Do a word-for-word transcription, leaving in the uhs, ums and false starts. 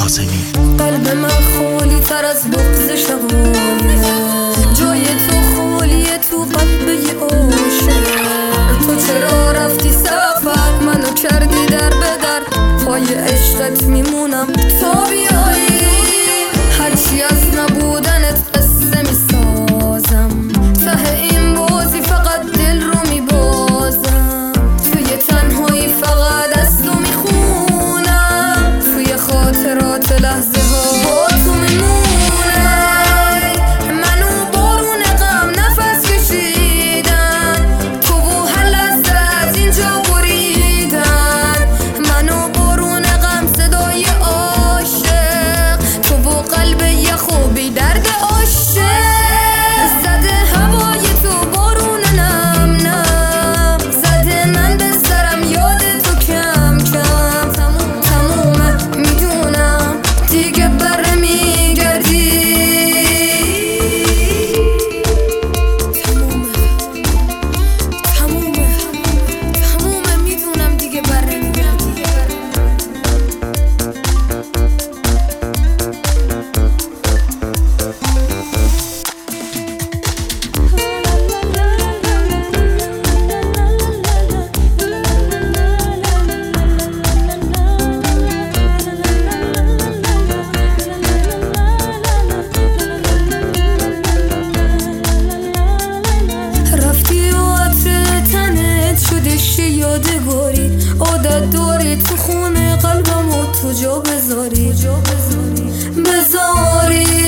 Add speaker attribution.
Speaker 1: کاظمی.
Speaker 2: قلب من خالی تر از بغض شقایق، جای تو خالیه تو قلب یه عاشق. تو چرا رفتی سفر منو کردی در به در، پای عشقت میمونم تا بیایی. هرچی از نبودنت قصه میسازم، ته این بازی فقط دل رو میبازم. توی تنهایی فقط از تو میخونم، توی خاطرات لحظه ها با تو میمونم. منو بارون غم نفس کشیدن، تو و هر لحظه از اینجا بریدن. منو بارون غم صدای عاشق، تو و قلب یه خوبی درد عاشق. زده هوای تو بارون نم نم، زده من به سرم یاد تو کم کم. تموم تمومه میدونم دیگه بر میگردی. تمومه تمومه تمومه میدونم دیگه بر نمیگردی. رفتی و عطر تنت شدش یادگاری، عادت داری تو خونه قلبمو تو جا بذاری بذاری